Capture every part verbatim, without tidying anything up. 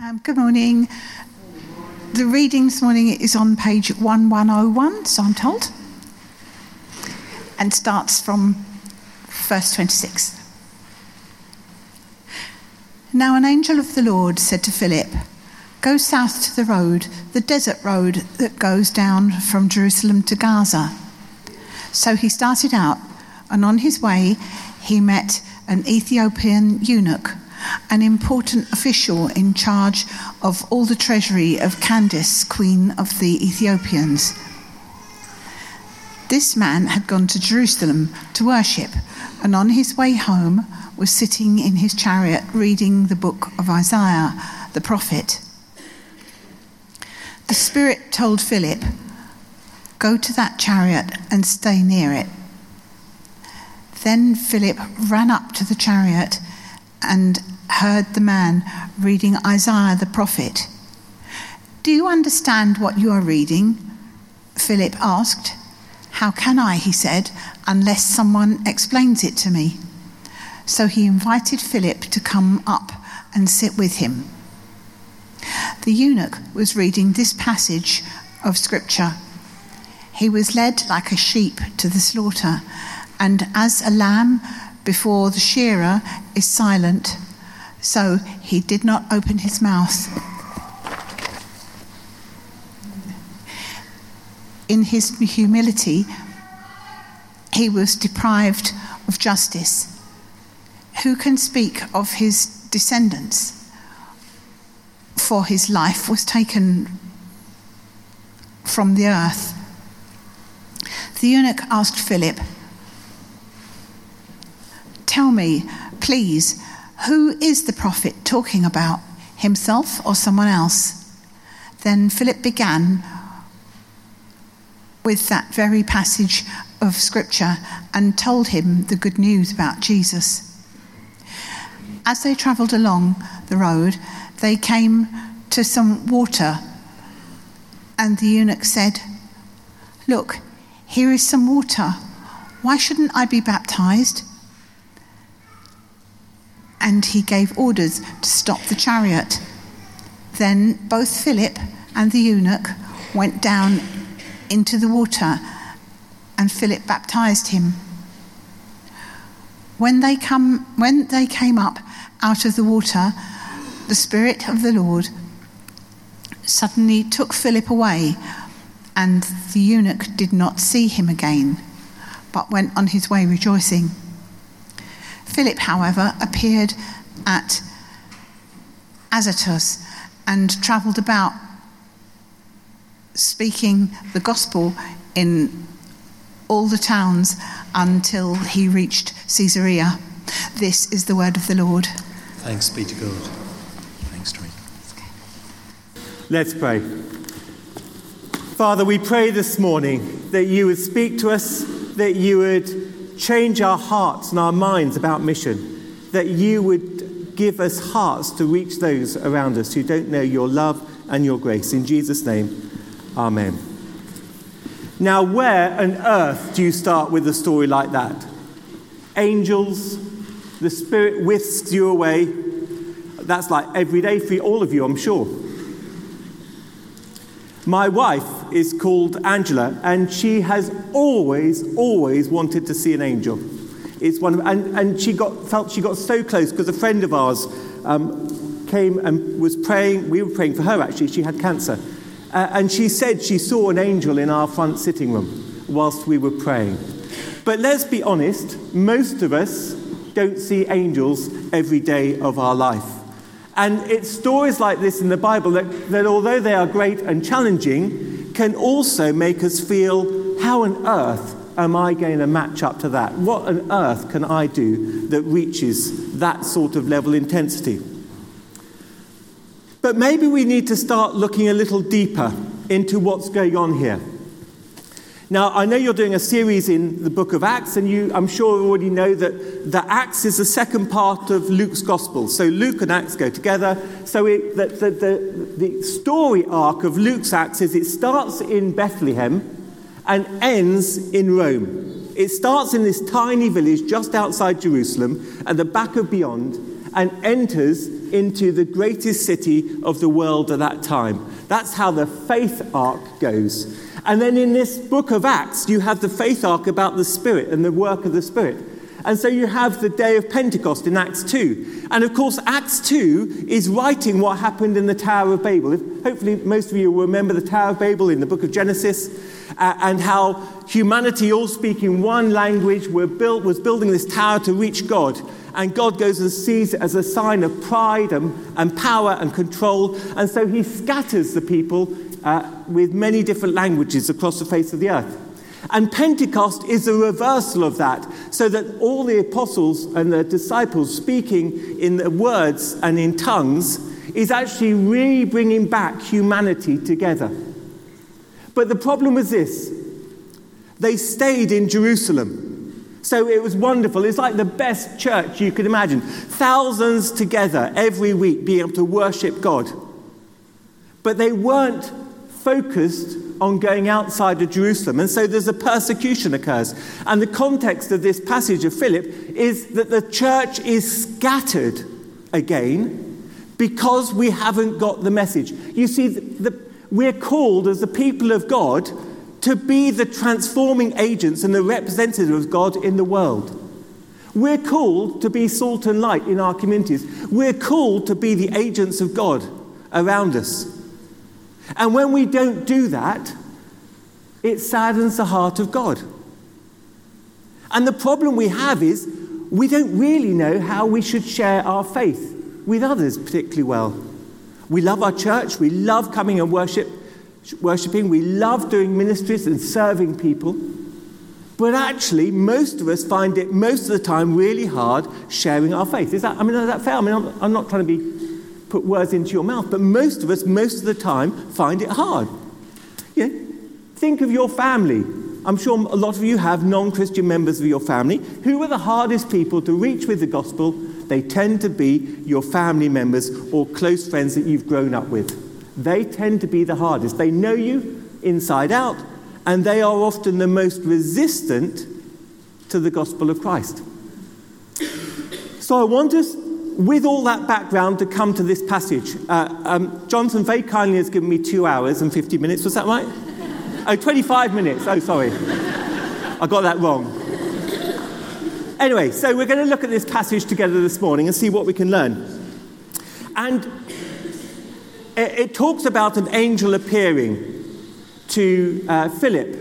Um, good morning. The reading this morning is on page one one oh one, so I'm told, and starts from verse twenty-six. Now an angel of the Lord said to Philip, "Go south to the road, the desert road that goes down from Jerusalem to Gaza." So he started out, and on his way he met an Ethiopian eunuch, an important official in charge of all the treasury of Candace, queen of the Ethiopians. This man had gone to Jerusalem to worship, and on his way home was sitting in his chariot reading the book of Isaiah, the prophet. The Spirit told Philip, "Go to that chariot and stay near it." Then Philip ran up to the chariot and heard the man reading Isaiah the prophet. "Do you understand what you are reading?" Philip asked. "How can I," he said, "unless someone explains it to me?" So he invited Philip to come up and sit with him. The eunuch was reading this passage of scripture. He was led like a sheep to the slaughter, and as a lamb before the shearer is silent, so he did not open his mouth. In his humility, he was deprived of justice. Who can speak of his descendants? For his life was taken from the earth. The eunuch asked Philip, "Tell me, please, who is the prophet talking about, himself or someone else?" Then Philip began with that very passage of scripture and told him the good news about Jesus. As they travelled along the road, they came to some water, and the eunuch said, "Look, here is some water. Why shouldn't I be baptized?" And he gave orders to stop the chariot. Then both Philip and the eunuch went down into the water, and Philip baptized him. When they come, when they came up out of the water, the Spirit of the Lord suddenly took Philip away, and the eunuch did not see him again, but went on his way rejoicing. Philip, however, appeared at Azotus and travelled about, speaking the gospel in all the towns until he reached Caesarea. This is the word of the Lord. Thanks be to God. Thanks, Troy. Let's pray. Father, we pray this morning that you would speak to us, that you would change our hearts and our minds about mission, that you would give us hearts to reach those around us who don't know your love and your grace. In Jesus' name, amen. Now, where on earth do you start with a story like that? Angels, the Spirit whisks you away. That's like every day for all of you, I'm sure. My wife is called Angela, and she has always, always wanted to see an angel. It's one, of, and and she got felt she got so close because a friend of ours um, came and was praying. We were praying for her actually. She had cancer, uh, and she said she saw an angel in our front sitting room whilst we were praying. But let's be honest, most of us don't see angels every day of our life. And it's stories like this in the Bible that, that although they are great and challenging, can also make us feel, how on earth am I going to match up to that? What on earth can I do that reaches that sort of level of intensity? But maybe we need to start looking a little deeper into what's going on here. Now, I know you're doing a series in the book of Acts, and you, I'm sure, already know that the Acts is the second part of Luke's Gospel. So Luke and Acts go together. So it, the, the, the, the story arc of Luke's Acts is it starts in Bethlehem and ends in Rome. It starts in this tiny village just outside Jerusalem at the back of beyond and enters into the greatest city of the world at that time. That's how the faith arc goes. And then in this book of Acts, you have the faith arc about the Spirit and the work of the Spirit. And so you have the day of Pentecost in Acts two. And of course, Acts two is writing what happened in the Tower of Babel. Hopefully, most of you will remember the Tower of Babel in the book of Genesis, uh, and how humanity, all speaking one language, were built, was building this tower to reach God. And God goes and sees it as a sign of pride and, and power and control. And so he scatters the people uh, with many different languages across the face of the earth. And Pentecost is a reversal of that, so that all the apostles and the disciples speaking in the words and in tongues is actually really bringing back humanity together. But the problem was this: they stayed in Jerusalem. So it was wonderful. It's like the best church you could imagine. Thousands together every week being able to worship God. But they weren't focused on going outside of Jerusalem. And so there's a persecution occurs. And the context of this passage of Philip is that the church is scattered again because we haven't got the message. You see, the, the, we're called as the people of God to be the transforming agents and the representatives of God in the world. We're called to be salt and light in our communities. We're called to be the agents of God around us. And when we don't do that, it saddens the heart of God. And the problem we have is we don't really know how we should share our faith with others particularly well. We love our church, we love coming and worship, worshiping, we love doing ministries and serving people. But actually, most of us find it most of the time really hard sharing our faith. Is that, I mean, is that fair? I mean, I'm, I'm not trying to be put words into your mouth, but most of us, most of the time, find it hard. You know, think of your family. I'm sure a lot of you have non-Christian members of your family. Who are the hardest people to reach with the gospel? They tend to be your family members or close friends that you've grown up with. They tend to be the hardest. They know you inside out, and they are often the most resistant to the gospel of Christ. So I want us, with all that background, to come to this passage. Uh, um, Jonathan very kindly has given me two hours and fifty minutes. Was that right? Oh, twenty-five minutes. Oh, sorry. I got that wrong. Anyway, so we're going to look at this passage together this morning and see what we can learn. And it, it talks about an angel appearing to uh, Philip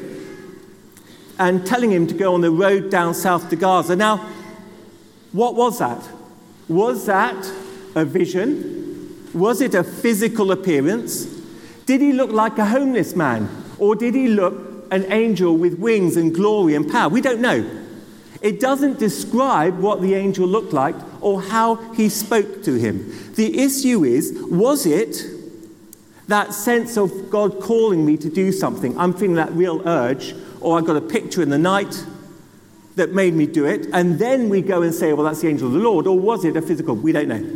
and telling him to go on the road down south to Gaza. Now, what was that? Was that a vision? Was it a physical appearance? Did he look like a homeless man? Or did he look an angel with wings and glory and power? We don't know. It doesn't describe what the angel looked like or how he spoke to him. The issue is, was it that sense of God calling me to do something? I'm feeling that real urge, or I got a picture in the night that made me do it, and then we go and say, well, that's the angel of the Lord, or was it a physical? We don't know.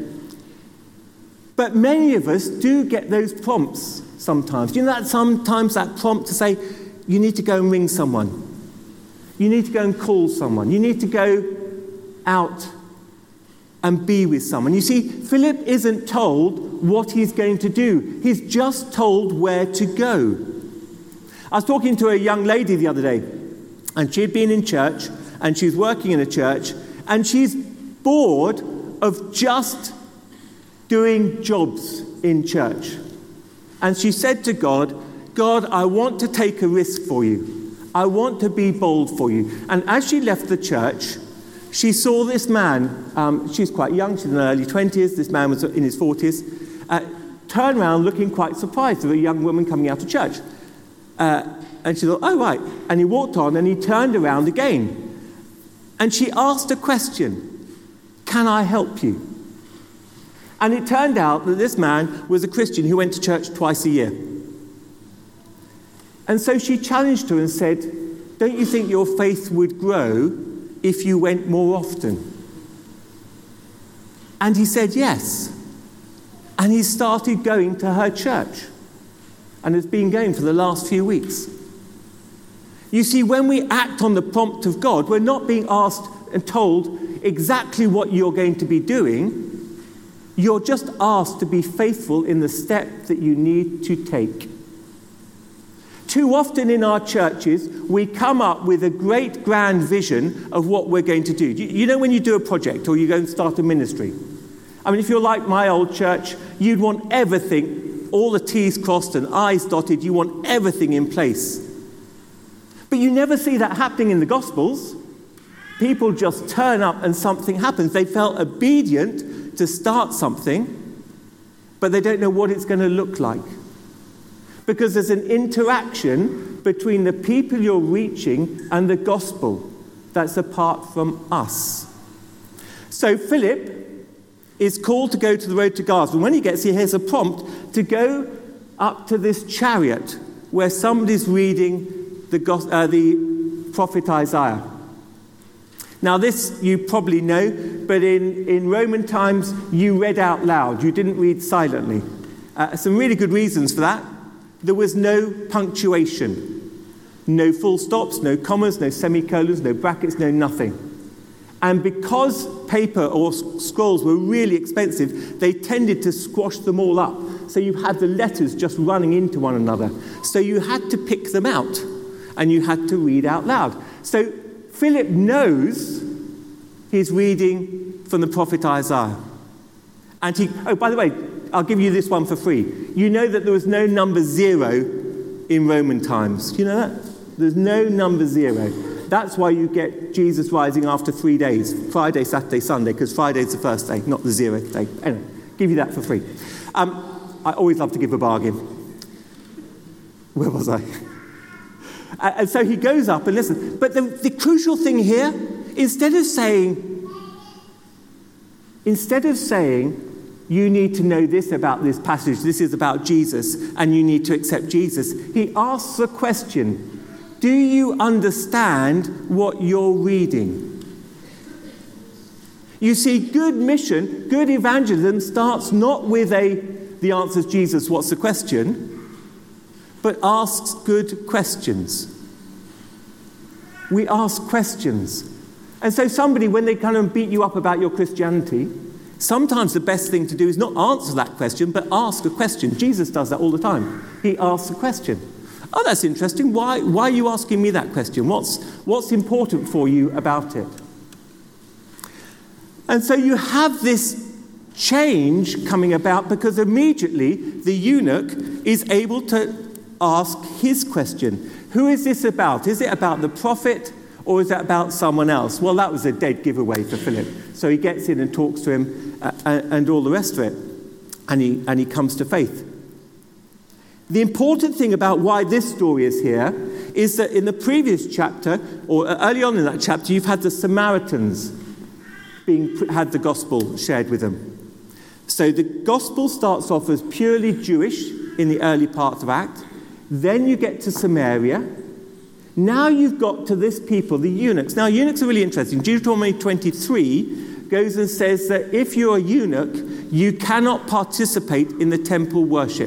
But many of us do get those prompts sometimes. You know that sometimes that prompt to say, you need to go and ring someone. You need to go and call someone. You need to go out and be with someone. You see, Philip isn't told what he's going to do. He's just told where to go. I was talking to a young lady the other day, and she'd been in church, and she's working in a church, and she's bored of just doing jobs in church. And she said to God, God, I want to take a risk for you. I want to be bold for you. And as she left the church, she saw this man, um, she's quite young, she's in her early twenties, this man was in his forties, uh, turn around looking quite surprised at a young woman coming out of church. Uh, and she thought, oh, right. And he walked on and he turned around again. And she asked a question, can I help you? And it turned out that this man was a Christian who went to church twice a year. And so she challenged her and said, don't you think your faith would grow if you went more often? And he said yes. And he started going to her church and has been going for the last few weeks. You see, when we act on the prompt of God, we're not being asked and told exactly what you're going to be doing. You're just asked to be faithful in the step that you need to take. Too often in our churches, we come up with a great grand vision of what we're going to do. You know when you do a project or you go and start a ministry? I mean, if you're like my old church, you'd want everything, all the T's crossed and I's dotted, you want everything in place. But you never see that happening in the Gospels. People just turn up and something happens. They felt obedient to start something, but they don't know what it's going to look like. Because there's an interaction between the people you're reaching and the gospel that's apart from us. So Philip is called to go to the road to Gaza. And when he gets here, he has a prompt to go up to this chariot where somebody's reading the, uh, the prophet Isaiah. Now this you probably know, but in, in Roman times you read out loud. You didn't read silently. Uh, some really good reasons for that. There was no punctuation. No full stops, no commas, no semicolons, no brackets, no nothing. And because paper or scrolls were really expensive, they tended to squash them all up. So you had the letters just running into one another. So you had to pick them out and you had to read out loud. So Philip knows he's reading from the prophet Isaiah. And he, oh, by the way, I'll give you this one for free. You know that there was no number zero in Roman times. Do you know that? There's no number zero. That's why you get Jesus rising after three days, Friday, Saturday, Sunday, because Friday's the first day, not the zero day. Anyway, give you that for free. Um, I always love to give a bargain. Where was I? And so he goes up and listens. But the, the crucial thing here, instead of saying, instead of saying, you need to know this about this passage, this is about Jesus, and you need to accept Jesus, he asks a question. Do you understand what you're reading? You see, good mission, good evangelism starts not with a, the answer is Jesus, what's the question? But asks good questions. We ask questions. And so somebody, when they kind of beat you up about your Christianity, sometimes the best thing to do is not answer that question, but ask a question. Jesus does that all the time. He asks a question. Oh, that's interesting. Why, why are you asking me that question? What's, what's important for you about it? And so you have this change coming about because immediately the eunuch is able to ask his question. Who is this about? Is it about the prophet or is it about someone else? Well, that was a dead giveaway for Philip. So he gets in and talks to him uh, and all the rest of it. And he, and he comes to faith. The important thing about why this story is here is that in the previous chapter, or early on in that chapter, you've had the Samaritans being had the gospel shared with them. So the gospel starts off as purely Jewish in the early part of Acts. Then you get to Samaria. Now you've got to this people, the eunuchs. Now eunuchs are really interesting. Deuteronomy twenty-three goes and says that if you're a eunuch, you cannot participate in the temple worship.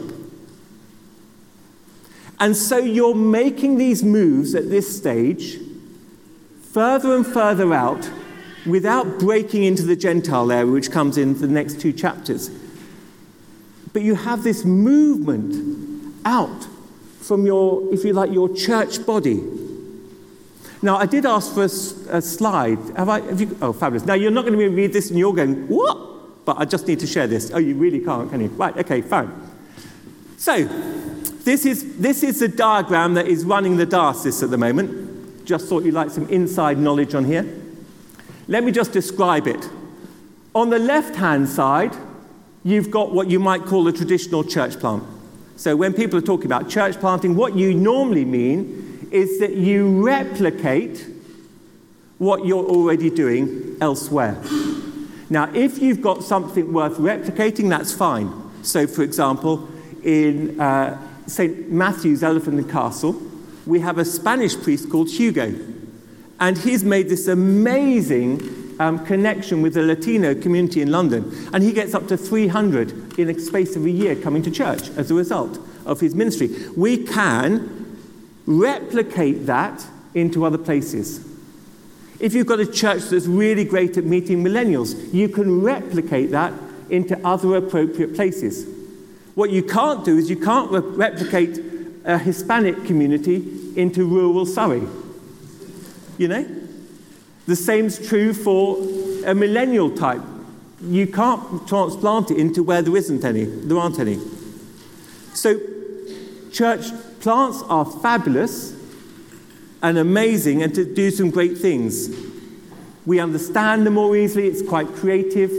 And so you're making these moves at this stage, further and further out, without breaking into the Gentile area, which comes in the next two chapters. But you have this movement out from your, if you like, your church body. Now, I did ask for a, a slide. Have I? Have you? Oh, fabulous. Now, you're not going to be read this and you're going, what? But I just need to share this. Oh, you really can't, can you? Right, okay, fine. So, this is, this is the diagram that is running the diocese at the moment. Just thought you'd like some inside knowledge on here. Let me just describe it. On the left-hand side, you've got what you might call a traditional church plant. So when people are talking about church planting, what you normally mean is that you replicate what you're already doing elsewhere. Now, if you've got something worth replicating, that's fine. So, for example, in uh, Saint Matthew's Elephant and Castle, we have a Spanish priest called Hugo. And he's made this amazing um, connection with the Latino community in London. And he gets up to three hundred in a space of a year coming to church as a result of his ministry. We can replicate that into other places. If you've got a church that's really great at meeting millennials, you can replicate that into other appropriate places. What you can't do is you can't re- replicate a Hispanic community into rural Surrey. You know? The same's true for a millennial type. You can't transplant it into where there isn't any. There aren't any. So church plants are fabulous and amazing and to do some great things. We understand them more easily. It's quite creative.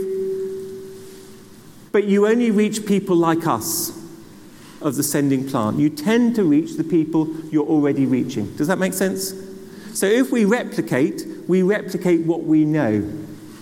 But you only reach people like us of the sending plant. You tend to reach the people you're already reaching. Does that make sense? So if we replicate, we replicate what we know.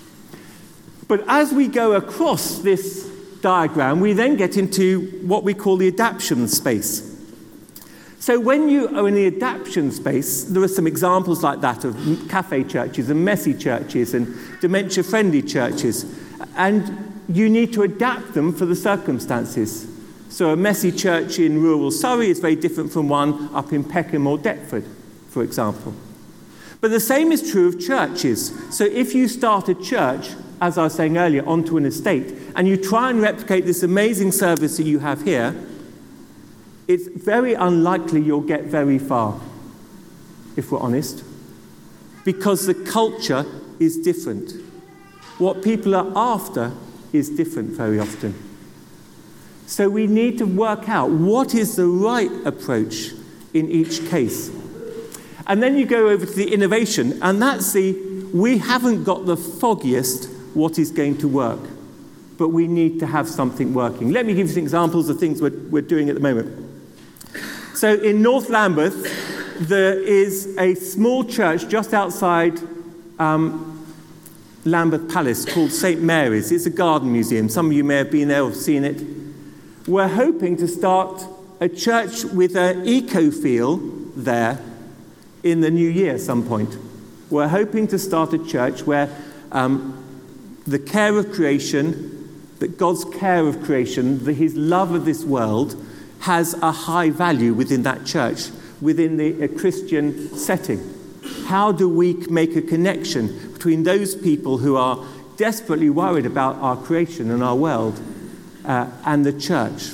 But as we go across this diagram, we then get into what we call the adaptation space. So when you are in the adaptation space, there are some examples like that of cafe churches and messy churches and dementia-friendly churches. And you need to adapt them for the circumstances. So a messy church in rural Surrey is very different from one up in Peckham or Deptford, for example. But the same is true of churches. So if you start a church, as I was saying earlier, onto an estate, and you try and replicate this amazing service that you have here, it's very unlikely you'll get very far, if we're honest, because the culture is different. What people are after is different very often. So we need to work out what is the right approach in each case. And then you go over to the innovation, and that's the, we haven't got the foggiest what is going to work, but we need to have something working. Let me give you some examples of things we're, we're doing at the moment. So in North Lambeth, there is a small church just outside um, Lambeth Palace called Saint Mary's. It's a garden museum. Some of you may have been there or seen it. We're hoping to start a church with an eco-feel there in the new year at some point. We're hoping to start a church where um, the care of creation, that God's care of creation, the, his love of this world, has a high value within that church, within the a Christian setting. How do we make a connection between those people who are desperately worried about our creation and our world uh, and the church?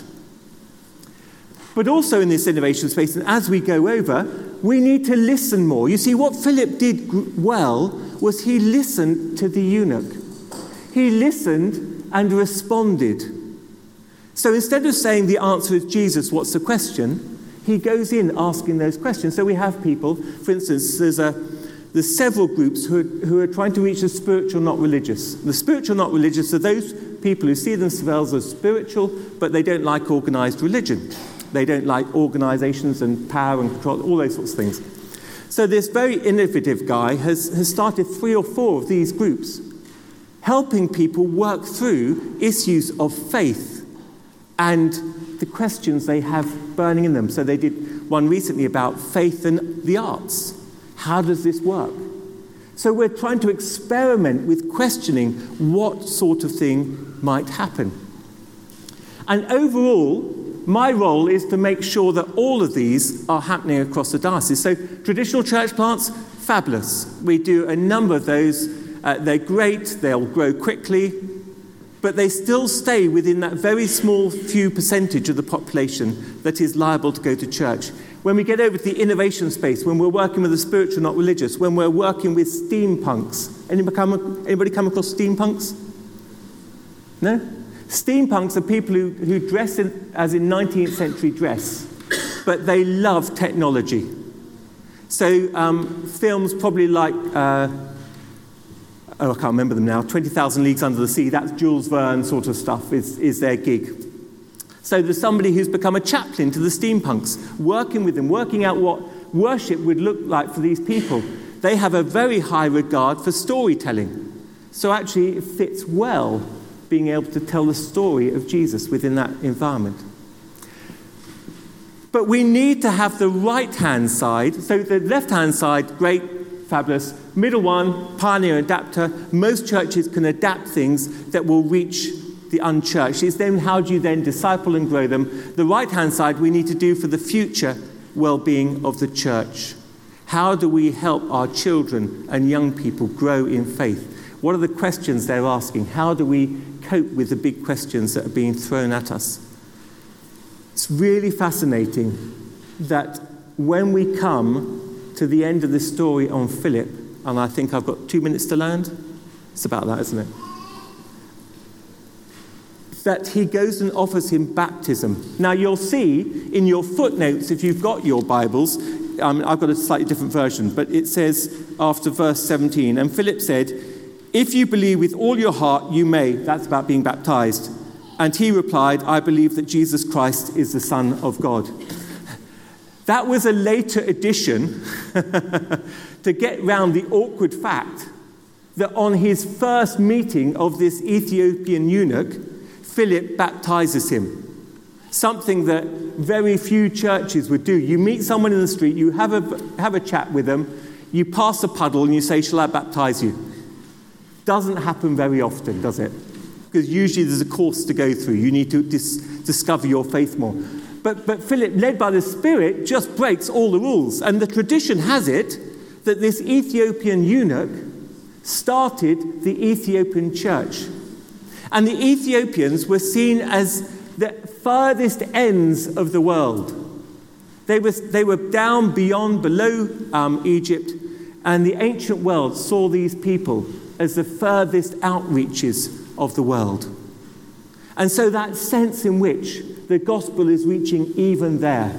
But also in this innovation space, and as we go over, we need to listen more. You see, what Philip did well was he listened to the eunuch. He listened and responded. So instead of saying the answer is Jesus, what's the question? He goes in asking those questions. So we have people, for instance, there's a there's several groups who are, who are trying to reach the spiritual, not religious. The spiritual, not religious are those people who see themselves as spiritual, but they don't like organized religion. They don't like organizations and power and control, all those sorts of things. So this very innovative guy has, has started three or four of these groups, helping people work through issues of faith and the questions they have burning in them. So they did one recently about faith and the arts. How does this work? So we're trying to experiment with questioning what sort of thing might happen. And overall, my role is to make sure that all of these are happening across the diocese. So traditional church plants, fabulous. We do a number of those. Uh, they're great. They'll grow quickly. But they still stay within that very small few percentage of the population that is liable to go to church. When we get over to the innovation space, when we're working with the spiritual, not religious, when we're working with steampunks. Anybody come, anybody come across steampunks? No? Steampunks are people who, who dress in, as in nineteenth century dress, but they love technology. So um, films probably like, uh, oh, I can't remember them now, twenty thousand Leagues Under the Sea, that's Jules Verne sort of stuff is, is their gig. So there's somebody who's become a chaplain to the steampunks, working with them, working out what worship would look like for these people. They have a very high regard for storytelling. So actually it fits well being able to tell the story of Jesus within that environment. But we need to have the right-hand side. So the left-hand side, great, fabulous. Middle one, pioneer, adapter. Most churches can adapt things that will reach the unchurched. It's then how do you then disciple and grow them? The right-hand side we need to do for the future well-being of the church. How do we help our children and young people grow in faith? What are the questions they're asking? How do we cope with the big questions that are being thrown at us. It's really fascinating that when we come to the end of this story on Philip, and I think I've got two minutes to land, it's about that, isn't it? That he goes and offers him baptism. Now you'll see in your footnotes, if you've got your Bibles, um, I've got a slightly different version, but it says after verse seventeen, and Philip said, "If you believe with all your heart, you may." That's about being baptized. And he replied, "I believe that Jesus Christ is the Son of God." That was a later addition to get round the awkward fact that on his first meeting of this Ethiopian eunuch, Philip baptizes him. Something that very few churches would do. You meet someone in the street, you have a, have a chat with them, you pass a puddle and you say, "Shall I baptize you?" Doesn't happen very often, does it? Because usually there's a course to go through. You need to dis- discover your faith more. But, but Philip, led by the Spirit, just breaks all the rules. And the tradition has it that this Ethiopian eunuch started the Ethiopian church. And the Ethiopians were seen as the furthest ends of the world. They were, they were down beyond, below um, Egypt, and the ancient world saw these people as the furthest outreaches of the world. And so that sense in which the gospel is reaching even there.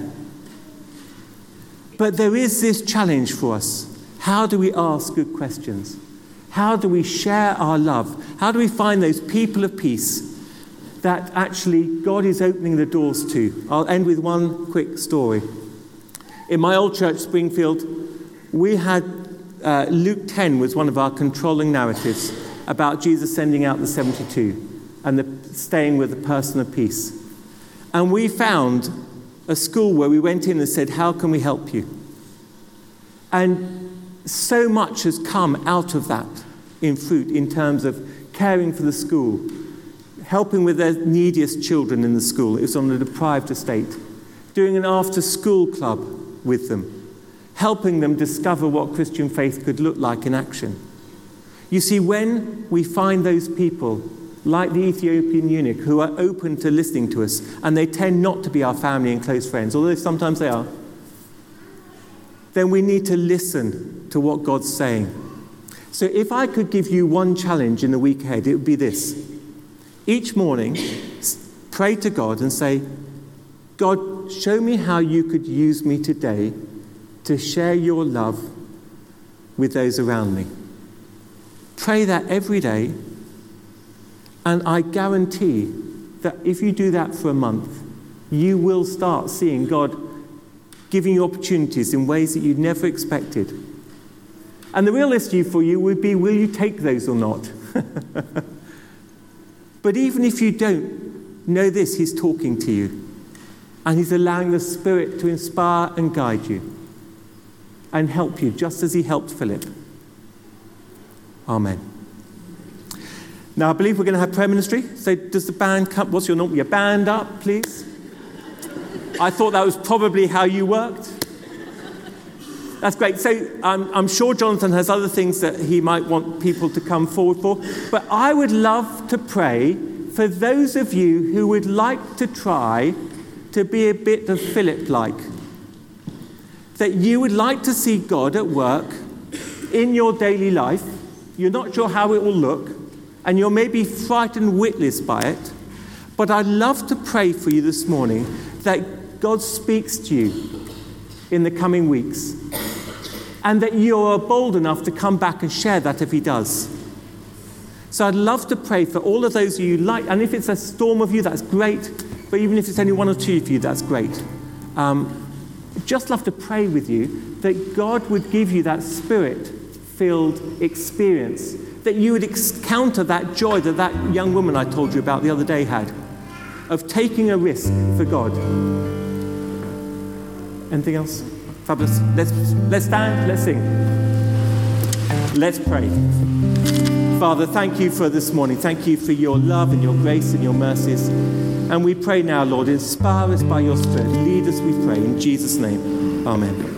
But there is this challenge for us. How do we ask good questions? How do we share our love? How do we find those people of peace that actually God is opening the doors to? I'll end with one quick story. In my old church, Springfield, we had uh, Luke ten was one of our controlling narratives about Jesus sending out the seventy-two and the staying with the person of peace. And we found a school where we went in and said, "How can we help you?" And so much has come out of that in fruit in terms of caring for the school, helping with their neediest children in the school. It was on a deprived estate. Doing an after-school club with them, helping them discover what Christian faith could look like in action. You see, when we find those people, like the Ethiopian eunuch, who are open to listening to us, and they tend not to be our family and close friends, although sometimes they are, then we need to listen to what God's saying. So if I could give you one challenge in the week ahead, it would be this. Each morning, pray to God and say, "God, show me how you could use me today to share your love with those around me." Pray that every day, and I guarantee that if you do that for a month, you will start seeing God giving you opportunities in ways that you'd never expected. And the real issue for you would be, will you take those or not? But even if you don't, know this, he's talking to you. And he's allowing the Spirit to inspire and guide you and help you, just as he helped Philip. Amen. Now, I believe we're going to have prayer ministry. So does the band come? What's your normal? Your band up, please. I thought that was probably how you worked. That's great. So um, I'm sure Jonathan has other things that he might want people to come forward for. But I would love to pray for those of you who would like to try to be a bit of Philip-like. That you would like to see God at work in your daily life. You're not sure how it will look, and you're maybe frightened witless by it. But I'd love to pray for you this morning that God speaks to you in the coming weeks, and that you are bold enough to come back and share that if he does. So I'd love to pray for all of those of you like, and if it's a storm of you, that's great. But even if it's only one or two of you, that's great. Um, just love to pray with you that God would give you that Spirit-filled experience, that you would encounter that joy that that young woman I told you about the other day had, of taking a risk for God. Anything else? Fabulous. Let's, let's stand, let's sing. Let's pray. Father, thank you for this morning. Thank you for your love and your grace and your mercies. And we pray now, Lord, inspire us by your Spirit. Lead us, we pray, in Jesus' name. Amen.